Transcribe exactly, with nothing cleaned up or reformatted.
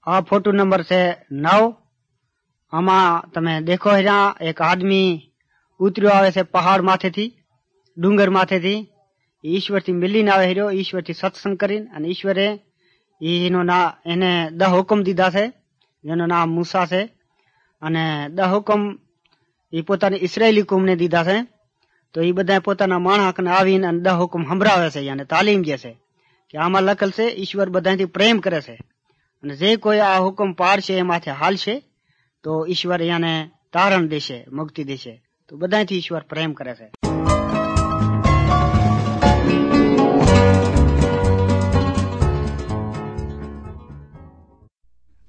આ photo number છે નવ. આમાં તમે દેખો હેરા એક આદમી ઉતર્યો આવે છે પહાડ માથેથી, ડુંગર માથેથી. ઈશ્વરથી મિલીને આવે હેર્યો, ઈશ્વરથી સત્સંગ કરીને. અને ઈશ્વરે એનો ના એને દહ હુકમ દીધા છે, જેનું નામ મૂસા છે. અને દહ હુકમ એ પોતાની ઇસરાયેલી કુમને દીધા છે. તો એ બધા પોતાના માણસને આવીને દહ હુકમ સંભળાવે છે અને તાલીમ દે છે કે આમાં લખેલ છે ઈશ્વર બધાથી પ્રેમ કરે છે, અને જે કોઈ આ હુકમ પાડશે એમાંથી હાલશે તો ઈશ્વર એને તારણ દેશે, મુક્તિ દેશે. તો બધાથી ઈશ્વર પ્રેમ કરે છે.